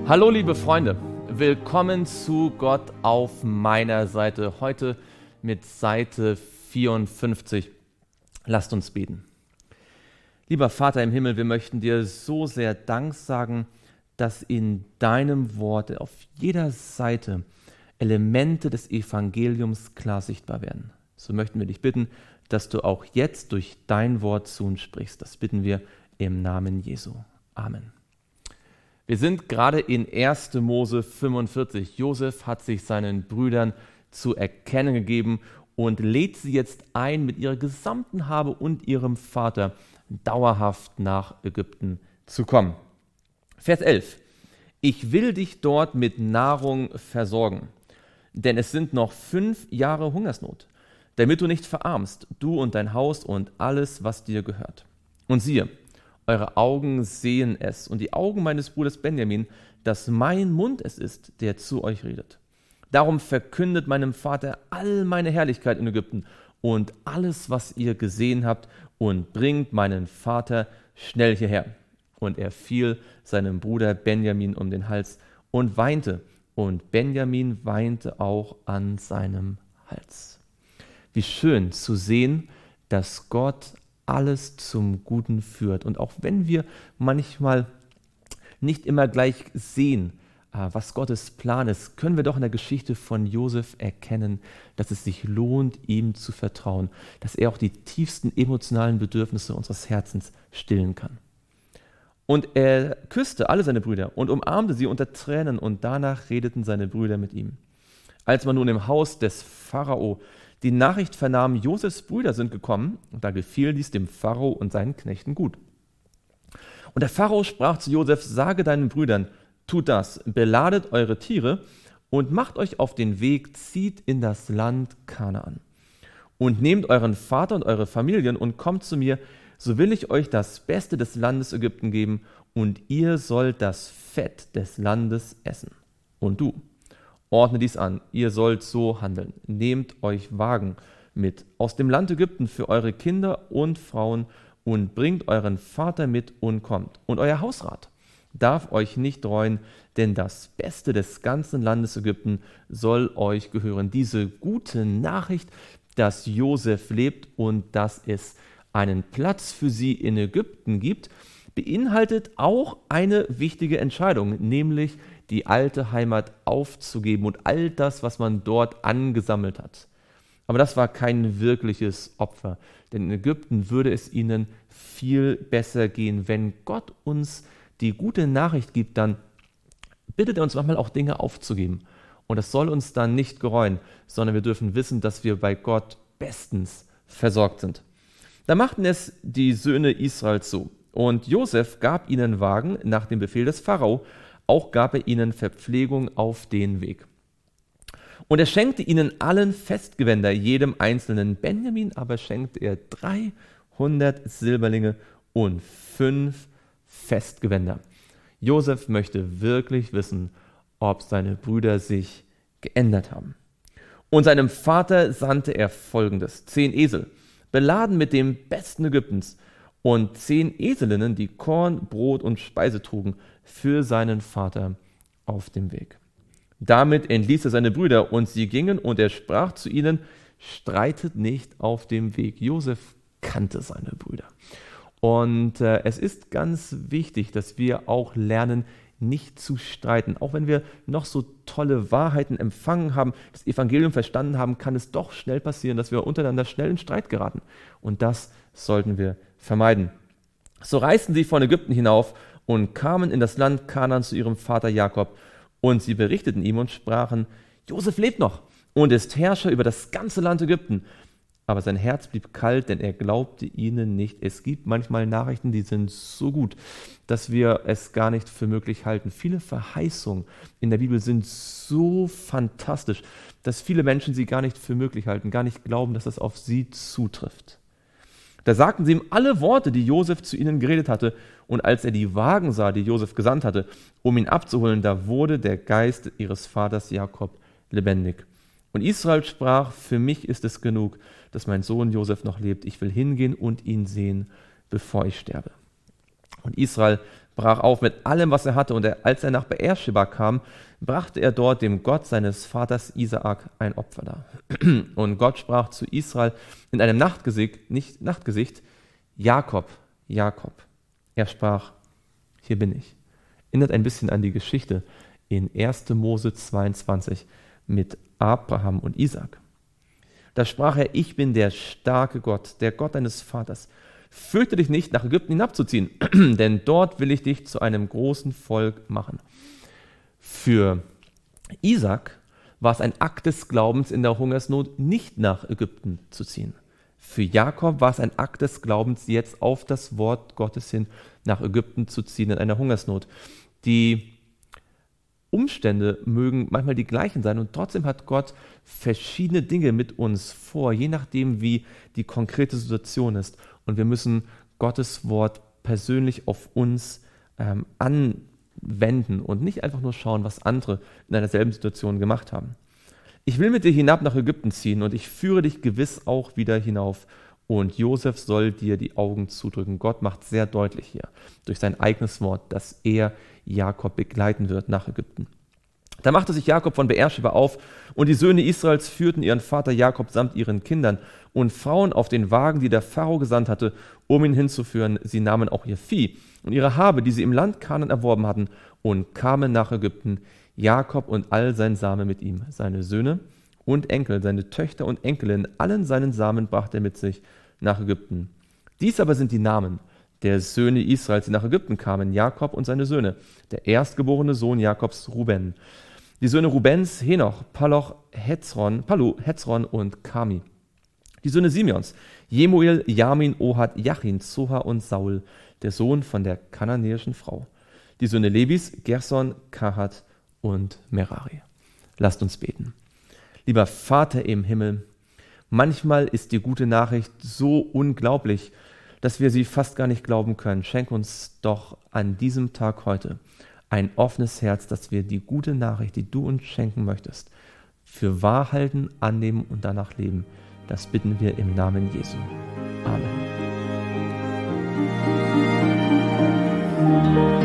Hallo liebe Freunde, willkommen zu Gott auf meiner Seite. Heute mit Seite 54. Lasst uns beten. Lieber Vater im Himmel, wir möchten dir so sehr Dank sagen, dass in deinem Wort auf jeder Seite Elemente des Evangeliums klar sichtbar werden. So möchten wir dich bitten, dass du auch jetzt durch dein Wort zu uns sprichst. Das bitten wir im Namen Jesu. Amen. Wir sind gerade in 1. Mose 45. Josef hat sich seinen Brüdern zu erkennen gegeben und lädt sie jetzt ein, mit ihrer gesamten Habe und ihrem Vater dauerhaft nach Ägypten zu kommen. Vers 11. Ich will dich dort mit Nahrung versorgen, denn es sind noch 5 Jahre Hungersnot, damit du nicht verarmst, du und dein Haus und alles, was dir gehört. Und siehe, eure Augen sehen es und die Augen meines Bruders Benjamin, dass mein Mund es ist, der zu euch redet. Darum verkündet meinem Vater all meine Herrlichkeit in Ägypten und alles, was ihr gesehen habt, und bringt meinen Vater schnell hierher. Und er fiel seinem Bruder Benjamin um den Hals und weinte, und Benjamin weinte auch an seinem Hals. Wie schön zu sehen, dass Gott alles zum Guten führt. Und auch wenn wir manchmal nicht immer gleich sehen, was Gottes Plan ist, können wir doch in der Geschichte von Josef erkennen, dass es sich lohnt, ihm zu vertrauen, dass er auch die tiefsten emotionalen Bedürfnisse unseres Herzens stillen kann. Und er küsste alle seine Brüder und umarmte sie unter Tränen, und danach redeten seine Brüder mit ihm. Als man nun im Haus des Pharao die Nachricht vernahm, Josefs Brüder sind gekommen, da gefiel dies dem Pharao und seinen Knechten gut. Und der Pharao sprach zu Josef: Sage deinen Brüdern, tut das, beladet eure Tiere und macht euch auf den Weg, zieht in das Land Kanaan. Und nehmt euren Vater und eure Familien und kommt zu mir, so will ich euch das Beste des Landes Ägypten geben, und ihr sollt das Fett des Landes essen. Und du, ordne dies an, ihr sollt so handeln. Nehmt euch Wagen mit aus dem Land Ägypten für eure Kinder und Frauen und bringt euren Vater mit und kommt. Und euer Hausrat darf euch nicht reuen, denn das Beste des ganzen Landes Ägypten soll euch gehören. Diese gute Nachricht, dass Josef lebt und dass es einen Platz für sie in Ägypten gibt, beinhaltet auch eine wichtige Entscheidung, nämlich die alte Heimat aufzugeben und all das, was man dort angesammelt hat. Aber das war kein wirkliches Opfer, denn in Ägypten würde es ihnen viel besser gehen. Wenn Gott uns die gute Nachricht gibt, dann bittet er uns manchmal auch Dinge aufzugeben. Und das soll uns dann nicht gereuen, sondern wir dürfen wissen, dass wir bei Gott bestens versorgt sind. Da machten es die Söhne Israels so. Und Josef gab ihnen Wagen nach dem Befehl des Pharao, auch gab er ihnen Verpflegung auf den Weg. Und er schenkte ihnen allen Festgewänder, jedem Einzelnen. Benjamin aber schenkte er 300 Silberlinge und 5 Festgewänder. Josef möchte wirklich wissen, ob seine Brüder sich geändert haben. Und seinem Vater sandte er Folgendes: 10 Esel, beladen mit dem Besten Ägyptens, und 10 Eselinnen, die Korn, Brot und Speise trugen, für seinen Vater auf dem Weg. Damit entließ er seine Brüder, und sie gingen, und er sprach zu ihnen: Streitet nicht auf dem Weg. Josef kannte seine Brüder. Und es ist ganz wichtig, dass wir auch lernen, nicht zu streiten. Auch wenn wir noch so tolle Wahrheiten empfangen haben, das Evangelium verstanden haben, kann es doch schnell passieren, dass wir untereinander schnell in Streit geraten. Und das sollten wir vermeiden. So reisten sie von Ägypten hinauf und kamen in das Land Kanaan zu ihrem Vater Jakob. Und sie berichteten ihm und sprachen: Josef lebt noch und ist Herrscher über das ganze Land Ägypten. Aber sein Herz blieb kalt, denn er glaubte ihnen nicht. Es gibt manchmal Nachrichten, die sind so gut, dass wir es gar nicht für möglich halten. Viele Verheißungen in der Bibel sind so fantastisch, dass viele Menschen sie gar nicht für möglich halten, gar nicht glauben, dass das auf sie zutrifft. Da sagten sie ihm alle Worte, die Josef zu ihnen geredet hatte. Und als er die Wagen sah, die Josef gesandt hatte, um ihn abzuholen, da wurde der Geist ihres Vaters Jakob lebendig. Und Israel sprach: Für mich ist es genug, dass mein Sohn Josef noch lebt. Ich will hingehen und ihn sehen, bevor ich sterbe. Und Israel brach auf mit allem, was er hatte, und als er nach Beersheba kam, brachte er dort dem Gott seines Vaters Isaak ein Opfer dar. Und Gott sprach zu Israel in einem Nachtgesicht, Jakob, Jakob. Er sprach, hier bin ich. Erinnert ein bisschen an die Geschichte in 1. Mose 22 mit Abraham und Isaak. Da sprach er, ich bin der starke Gott, der Gott deines Vaters. Fürchte dich nicht, nach Ägypten hinabzuziehen, denn dort will ich dich zu einem großen Volk machen. Für Isaak war es ein Akt des Glaubens in der Hungersnot, nicht nach Ägypten zu ziehen. Für Jakob war es ein Akt des Glaubens, jetzt auf das Wort Gottes hin nach Ägypten zu ziehen in einer Hungersnot. Die Umstände mögen manchmal die gleichen sein und trotzdem hat Gott verschiedene Dinge mit uns vor, je nachdem, wie die konkrete Situation ist. Und wir müssen Gottes Wort persönlich auf uns anwenden und nicht einfach nur schauen, was andere in einer selben Situation gemacht haben. Ich will mit dir hinab nach Ägypten ziehen und ich führe dich gewiss auch wieder hinauf. Und Josef soll dir die Augen zudrücken. Gott macht sehr deutlich hier durch sein eigenes Wort, dass er Jakob begleiten wird nach Ägypten. Da machte sich Jakob von Beersheba auf und die Söhne Israels führten ihren Vater Jakob samt ihren Kindern und Frauen auf den Wagen, die der Pharao gesandt hatte, um ihn hinzuführen. Sie nahmen auch ihr Vieh und ihre Habe, die sie im Land Kanaan erworben hatten, und kamen nach Ägypten, Jakob und all sein Same mit ihm, seine Söhne und Enkel, seine Töchter und Enkelinnen, allen seinen Samen brachte er mit sich nach Ägypten. Dies aber sind die Namen der Söhne Israels, die nach Ägypten kamen, Jakob und seine Söhne. Der erstgeborene Sohn Jakobs, Ruben. Die Söhne Rubens, Henoch, Palu, Hezron und Kami. Die Söhne Simeons, Jemuel, Jamin, Ohad, Jachin, Zohar und Saul, der Sohn von der kananäischen Frau. Die Söhne Levis, Gerson, Kahat und Merari. Lasst uns beten. Lieber Vater im Himmel, manchmal ist die gute Nachricht so unglaublich, dass wir sie fast gar nicht glauben können. Schenk uns doch an diesem Tag heute ein offenes Herz, dass wir die gute Nachricht, die du uns schenken möchtest, für wahr halten, annehmen und danach leben. Das bitten wir im Namen Jesu. Amen.